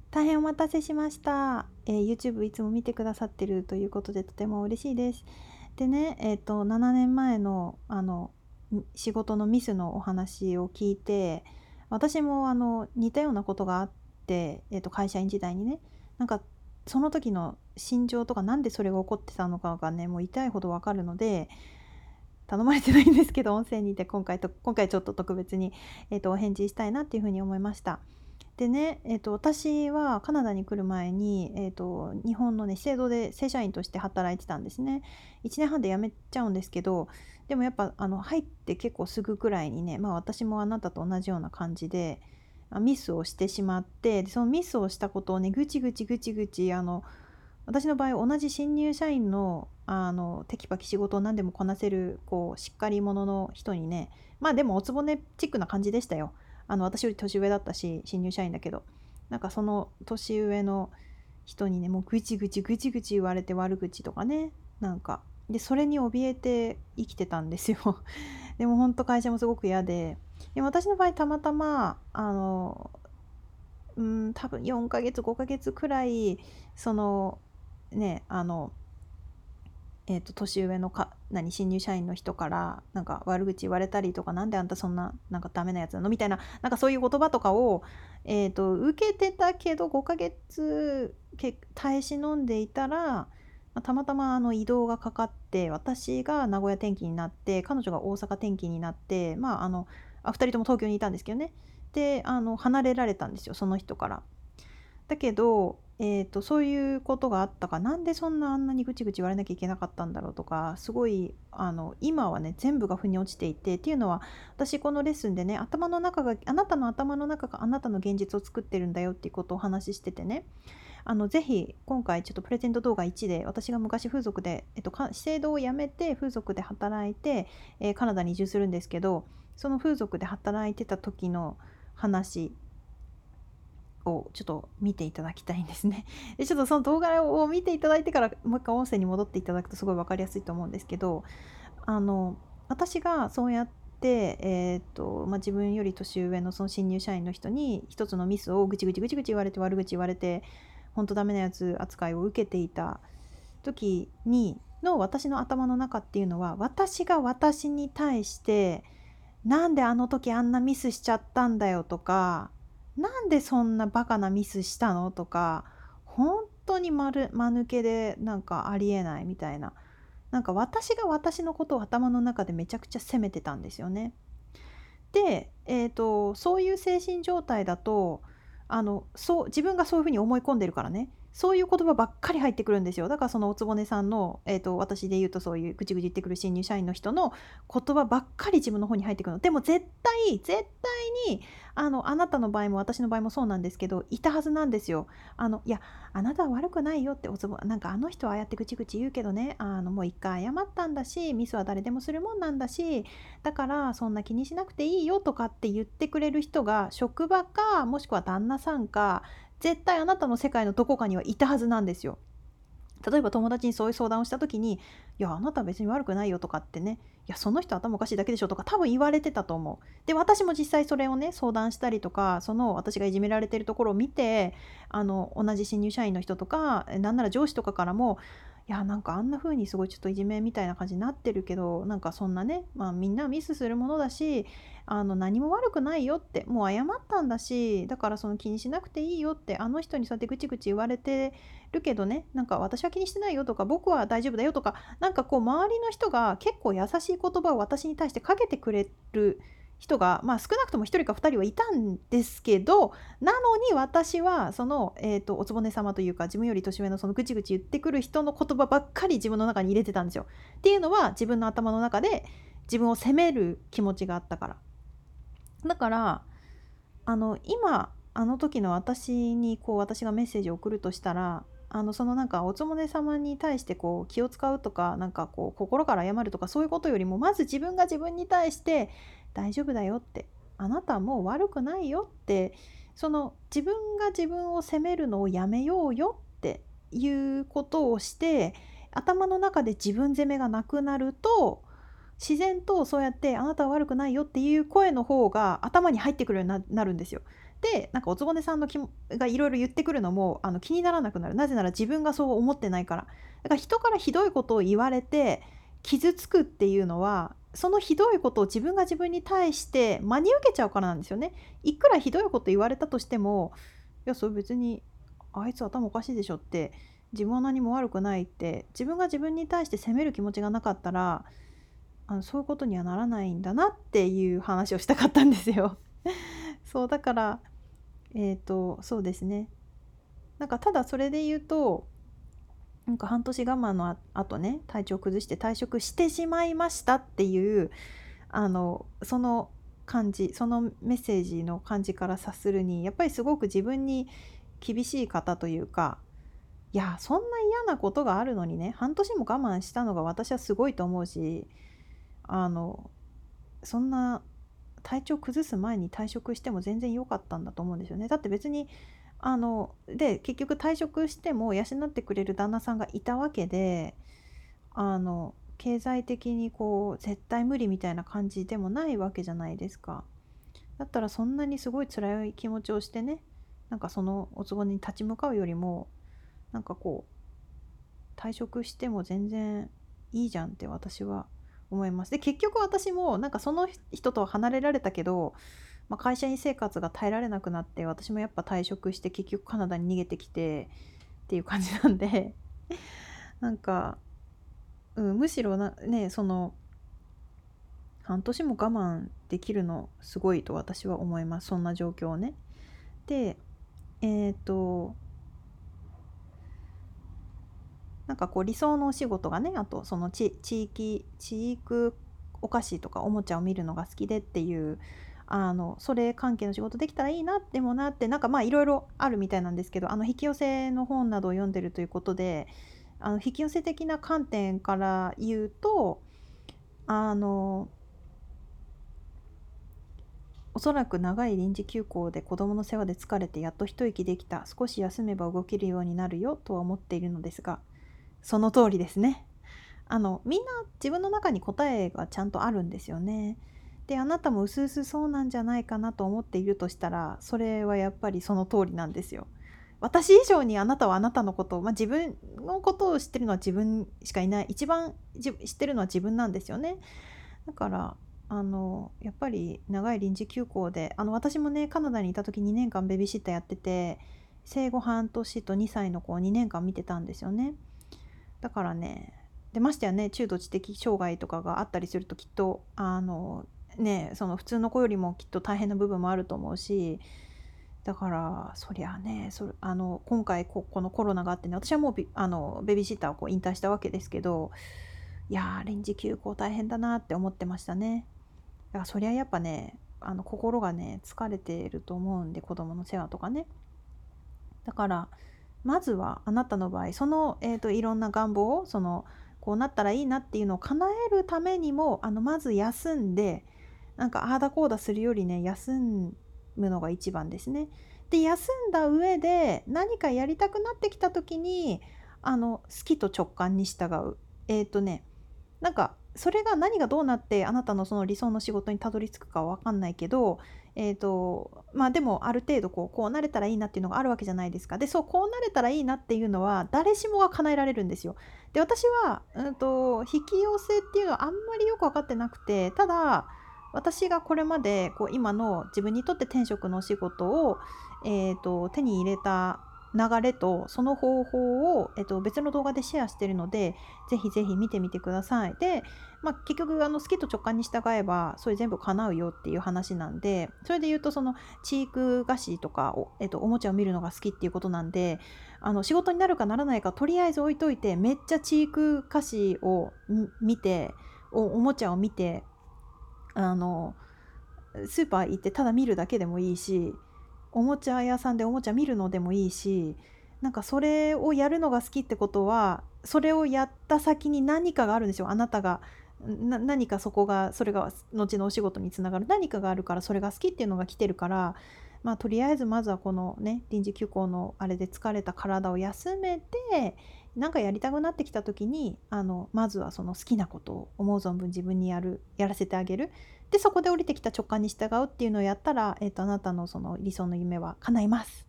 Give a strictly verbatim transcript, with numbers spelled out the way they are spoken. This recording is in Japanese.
大変お待たせしました。えー YouTube いつも見てくださってるということでとても嬉しいです。でね、えっと、ななねんまえの、あの、ん仕事のミスのお話を聞いて、私もあの、似たようなことがあって、えっと、会社員時代にね、なんか、その時の心情とか、なんでそれが起こってたのかがね、もう痛いほどわかるので、頼まれてないんですけど、音声にて今回と今回ちょっと特別に、えっと、お返事したいなっていうふうに思いました。でね、えっと、私はカナダに来る前に、えっと、日本のね、資生堂で正社員として働いてたんですね。いちねんはんで辞めちゃうんですけど、でもやっぱ、あの、入って結構すぐくらいにね、まあ、私もあなたと同じような感じで、あ、ミスをしてしまって、で、そのミスをしたことをね、ぐちぐちぐちぐち、あの、私の場合同じ新入社員の、あの、テキパキ仕事を何でもこなせる、こう、しっかり者の人にね、まあ、でもおつぼねチックな感じでしたよ。あの、私より年上だったし、新入社員だけど。なんかその年上の人にね、もうぐちぐちぐちぐち言われて悪口とかね、なんか。で、それに怯えて生きてたんですよ。でも本当会社もすごく嫌で。でも私の場合たまたま、あの、うん、多分よんかげつ、ごかげつくらい、その、ね、あの、えっと、年上のか、何、新入社員の人から、なんか悪口言われたりとか、なんであんたそんな、なんかダメなやつなのみたいな、なんかそういう言葉とかを、えっと、受けてたけど、ごかげつけ耐え忍んでいたら、まあたまたまあの移動がかかって、私が名古屋転勤になって、彼女が大阪転勤になって、まあ、あの、あ、ふたりとも東京にいたんですけどね。で、あの、離れられたんですよ、その人から。だけど、えーと、そういうことがあったか、なんでそんなあんなにぐちぐち言われなきゃいけなかったんだろうとか、すごい、あの、今はね、全部が腑に落ちていて、っていうのは、私このレッスンでね、頭の中が、あなたの頭の中があなたの現実を作ってるんだよっていうことをお話ししててね、あの、ぜひ、今回ちょっとプレゼント動画いちで、私が昔風俗で、えっと、か資生堂を辞めて風俗で働いて、えーカナダに移住するんですけど、その風俗で働いてた時の話をちょっと見ていただきたいんですね。で、ちょっとその動画を見ていただいてからもう一回音声に戻っていただくとすごい分かりやすいと思うんですけど、あの、私がそうやって、えーっと、まあ、自分より年上のその新入社員の人に一つのミスをぐちぐちぐちぐち言われて悪口言われて、ほんとダメなやつ扱いを受けていた時にの私の頭の中っていうのは、私が私に対してなんであの時あんなミスしちゃったんだよとか、なんでそんなバカなミスしたのとか、本当に丸間抜けでなんかありえないみたいな。なんか私が私のことを頭の中でめちゃくちゃ責めてたんですよね。で、えーと、そういう精神状態だと、あの、そう、自分がそういうふうに思い込んでるからね、そういう言葉ばっかり入ってくるんですよ。だからそのおつぼねさんの、えーと、私で言うとそういうぐちぐち言ってくる新入社員の人の言葉ばっかり自分の方に入ってくるの。でも絶対、絶対に、あの、あなたの場合も私の場合もそうなんですけど、いたはずなんですよ。あの、いや、あなたは悪くないよっておつぼ、なんかあの人はああやってぐちぐち言うけどね、あの、もう一回謝ったんだし、ミスは誰でもするもんなんだし、だからそんな気にしなくていいよとかって言ってくれる人が職場かもしくは旦那さんか絶対あなたの世界のどこかにはいたはずなんですよ。例えば友達にそういう相談をした時に、いやあなたは別に悪くないよとかってね、いやその人頭おかしいだけでしょとか多分言われてたと思う。で、私も実際それをね相談したりとか、その私がいじめられてるところを見て、あの同じ新入社員の人とかなんなら上司とかからも、いやなんかあんな風にすごいちょっといじめみたいな感じになってるけど、なんかそんなね、まあみんなミスするものだし、あの何も悪くないよって、もう謝ったんだし、だからその気にしなくていいよって、あの人にそうやってぐちぐち言われてるけどね、なんか私は気にしてないよとか、僕は大丈夫だよとか、なんかこう周りの人が結構優しい言葉を私に対してかけてくれる人が、まあ少なくともひとりかふたりはいたんですけど、なのに私はその、えっと、おつぼね様というか、自分より年上のそのぐちぐち言ってくる人の言葉ばっかり自分の中に入れてたんですよ。っていうのは自分の頭の中で自分を責める気持ちがあったから。だから、あの、今、あの時の私にこう私がメッセージを送るとしたら、あの、そのなんかおつもね様に対してこう気を使うとか、なんかこう心から謝るとかそういうことよりも、まず自分が自分に対して大丈夫だよって、あなたはもう悪くないよって、その自分が自分を責めるのをやめようよっていうことをして、頭の中で自分責めがなくなると、自然とそうやってあなたは悪くないよっていう声の方が頭に入ってくるようにななるんですよ。 でなんかおつぼねさんのきもがいろいろ言ってくるのもあの気にならなくなる。なぜなら自分がそう思ってないから。だから人からひどいことを言われて傷つくっていうのは、そのひどいことを自分が自分に対して真に受けちゃうからなんですよね。いくらひどいこと言われたとしても、いやそれ別にあいつ頭おかしいでしょって、自分は何も悪くないって、自分が自分に対して責める気持ちがなかったら、あのそういうことにはならないんだなっていう話をしたかったんですよ。そうだからえっ、とそうですね。なんかただそれで言うと、なんか半年我慢のあ後ね、体調崩して退職してしまいましたっていうあのその感じ、そのメッセージの感じから察するに、やっぱりすごく自分に厳しい方というか、いやそんな嫌なことがあるのにね、半年も我慢したのが私はすごいと思うし、あのそんな体調崩す前に退職しても全然良かったんだと思うんですよね。だって別にあので結局退職しても養ってくれる旦那さんがいたわけで、あの経済的にこう絶対無理みたいな感じでもないわけじゃないですか。だったらそんなにすごい辛い気持ちをしてね、なんかそのおつぼねに立ち向かうよりも、なんかこう退職しても全然いいじゃんって私は思います。で結局私もなんかその人とは離れられたけど、まあ、会社員生活が耐えられなくなって、私もやっぱ退職して結局カナダに逃げてきてっていう感じなんでなんか、うん、むしろなね、その半年も我慢できるのすごいと私は思います。そんな状況をね。でえっ、となんかこう理想のお仕事がね、あとその地地域地域お菓子とかおもちゃを見るのが好きでっていう、あのそれ関係の仕事できたらいいなってもなって、なんかまあいろいろあるみたいなんですけど、あの引き寄せの本などを読んでるということで、あの引き寄せ的な観点から言うと、あのおそらく長い臨時休校で子供の世話で疲れてやっと一息できた、少し休めば動けるようになるよとは思っているのですが、その通りですね。あのみんな自分の中に答えがちゃんとあるんですよね。であなたもうすうすそうなんじゃないかなと思っているとしたら、それはやっぱりその通りなんですよ。私以上にあなたはあなたのことを、まあ、自分のことを知ってるのは自分しかいない、一番じ知ってるのは自分なんですよね。だからあのやっぱり長い臨時休校で、あの私もねカナダにいた時にねんかんベビーシッターやってて、生後半年とにさいの子をにねんかん見てたんですよね。だからね、でましてやね、中度知的障害とかがあったりするときっとあのね、その普通の子よりもきっと大変な部分もあると思うし、だからそりゃね、それあの今回ここのコロナがあってね、私はもうビあのベビーシッターをこう引退したわけですけど、いやー臨時休校大変だなって思ってましたね。だからそりゃやっぱね、あの心がね疲れてると思うんで、子供の世話とかね。だからまずはあなたの場合、その、えーと、いろんな願望を、そのこうなったらいいなっていうのを叶えるためにも、あのまず休んで、なんかああだこうだするよりね、休むのが一番ですね。で休んだ上で何かやりたくなってきた時に、あの好きと直感に従う。えっ、とねなんかそれが何がどうなってあなたのその理想の仕事にたどり着くかは分かんないけど、えーとまあでもある程度こうこうなれたらいいなっていうのがあるわけじゃないですか。でそうこうなれたらいいなっていうのは誰しもが叶えられるんですよ。で私は、うん、と引き寄せっていうのはあんまりよく分かってなくて、ただ私がこれまでこう今の自分にとって天職のお仕事を、えーと手に入れた流れとその方法を、えっと、別の動画でシェアしてるので、ぜひぜひ見てみてください。で、まあ、結局あの好きと直感に従えばそれ全部叶うよっていう話なんで、それで言うとそのチーク菓子とかお、えっと、おもちゃを見るのが好きっていうことなんで、あの仕事になるかならないかとりあえず置いといて、めっちゃチーク菓子を見て お, おもちゃを見て、あのスーパー行ってただ見るだけでもいいし、おもちゃ屋さんでおもちゃ見るのでもいいし、なんかそれをやるのが好きってことは、それをやった先に何かがあるんですよ。あなたがな何かそこがそれが後のお仕事につながる何かがあるから、それが好きっていうのが来てるから、まあとりあえずまずはこのね臨時休校のあれで疲れた体を休めて、なんかやりたくなってきた時に、あのまずはその好きなことを思う存分自分にやるやらせてあげる。 で、そこで降りてきた直感に従うっていうのをやったら、えっと、あなたのその理想の夢は叶います。